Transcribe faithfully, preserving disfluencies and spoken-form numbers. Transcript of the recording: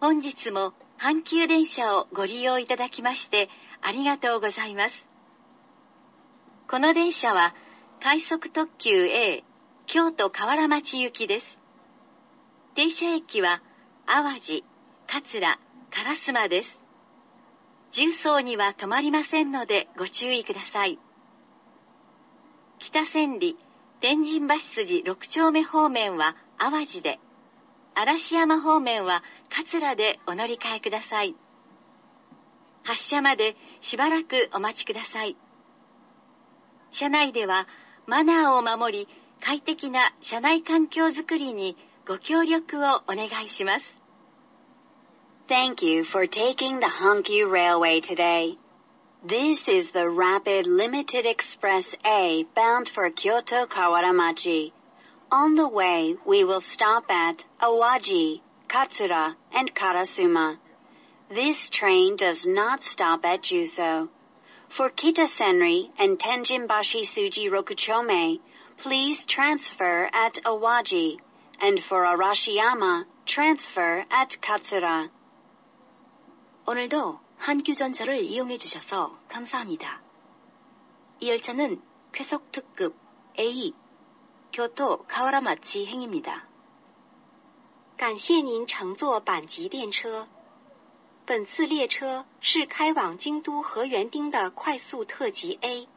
本日も阪急電車をご利用いただきましてありがとうございます。この電車は快速特急 A 京都河原町行きです。停車駅は淡路、桂、烏丸です。重曹には止まりませんのでご注意ください。北千里、天神橋筋ろく丁目方面は淡路で、嵐山方面は桂でお乗り換えください。発車までしばらくお待ちください。車内ではマナーを守り、快適な車内環境づくりにご協力をお願いします。 Thank you for taking the Hankyu Railway today. This is the Rapid Limited Express A bound for Kyoto Kawaramachi. On the way, we will stop at Awaji, Katsura, and Karasuma. This train does not stop at Juso. For Kitasenri and Tenjinbashi Suji Rokuchome, please transfer at Awaji, and for Arashiyama, transfer at Katsura. 오늘도 한규전철을 이용해 주셔서 감사합니다. 이 열차는 쾌속 특급 A 교토 가와라마치 행입니다. 感谢您乘坐阪急电车。本次列车是开往京都河原町的快速特急 A。